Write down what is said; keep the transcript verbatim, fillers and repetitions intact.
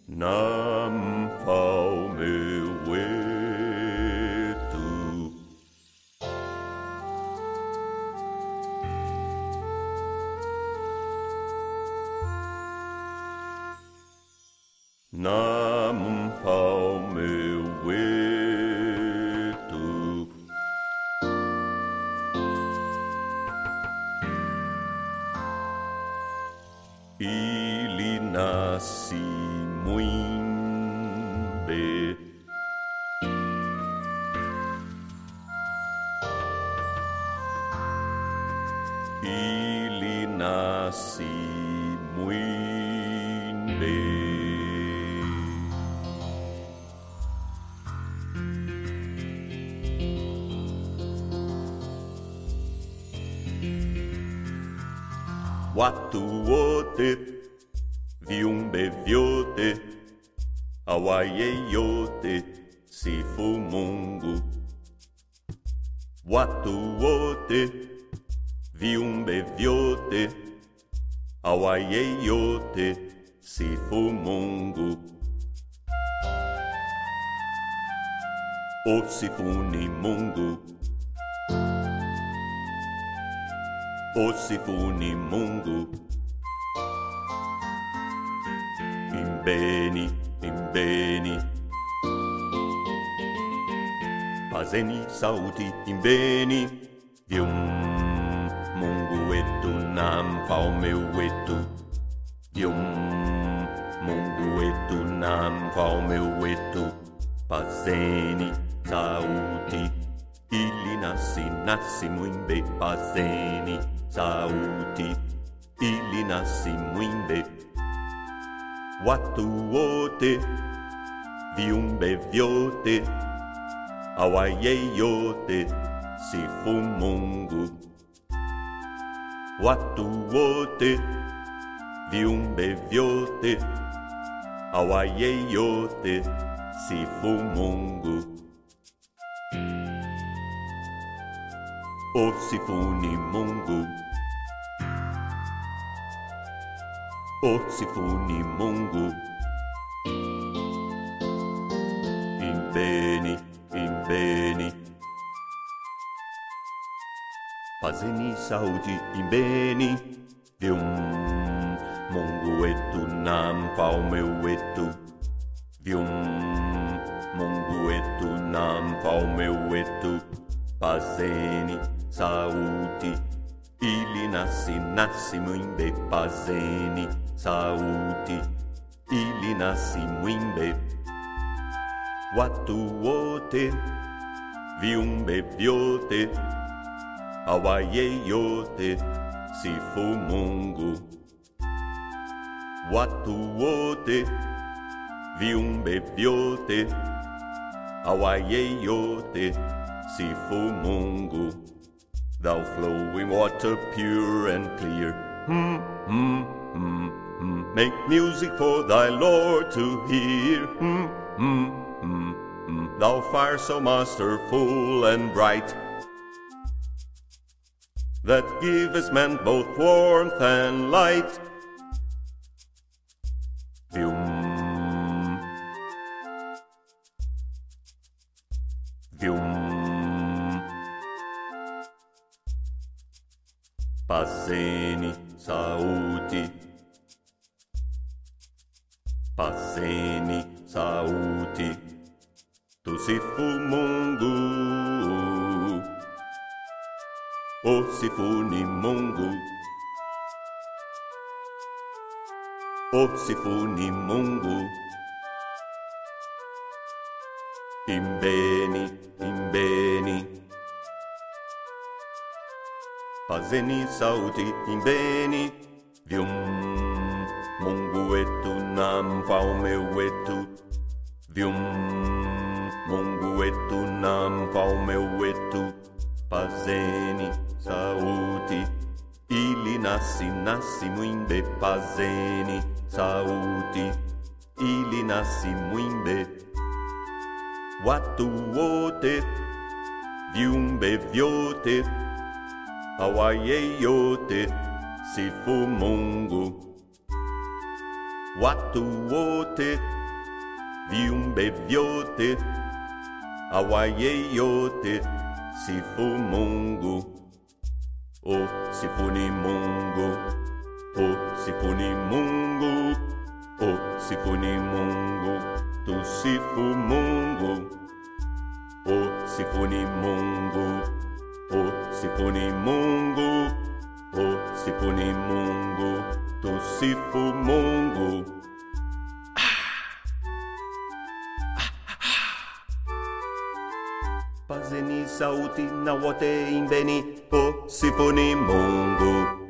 Nam fau meu etu. Nam fau meu etu. Ele nasce muito bem. Ele nasce muito bem. Watu wote viumbe vyote awaye yote sifu Mungu. Watu wote viumbe vyote awaye yote sifu Mungu. Osifuni Mungu, osifuni Mungu. Imbeni, imbeni, fazeni sauti, imbeni. Vyum Mungu wetu na mfalme wetu. Vyum Mungu wetu na mfalme wetu. Fazeni sauti, ili nasi nasi mwimbe. Fazeni sauti, ili nasi mwimbe. Watu wote viumbe vyote awaye yote sifu Mungu. Watu wote viumbe vyote awaye yote sifu Mungu. Osifuni Mungu, osifuni Mungu. Imbeni, imbeni, fazeni sauti, imbeni. Vyum Mungu wetu na mfalme wetu. Vyum Mungu wetu na mfalme wetu. Fazeni sauti, ili nasi nasi mwimbe. Fazeni sauti, ili nasi mwimbe. Watu wote viumbe vyote awaye yote sifu Mungu. Watu wote viumbe vyote awaye yote sifu Mungu. Thou flowing water pure and clear, mm, mm, mm, mm. Make music for thy Lord to hear, mm, mm, mm, mm. Thou fire so masterful and bright, that givest man both warmth and light. Vyum Vyum Fazeni sauti, fazeni sauti, tusifu Mungu. Osifuni Mungu, osifuni Mungu. Imbeni, imbeni, fazeni sauti, imbeni. Vyum Mungu wetu na mfalme wetu. Vyum Mungu wetu na mfalme wetu. Fazeni sauti, ili nasi nasi mwimbe. Fazeni sauti, ili nasi mwimbe. Watu wote viumbe vyote awaye yote sifu Mungu. watu wote, viumbe vyote, awaye yote, sifu Mungu. O sifuni Mungu, o sifuni Mungu, o sifuni Mungu, tusifu Mungu. O sifuni Mungu, o sifuni Mungu, o sifuni Mungu, tusifu Mungu. Pazeni sauti na wote imbeni, o sifuni Mungu.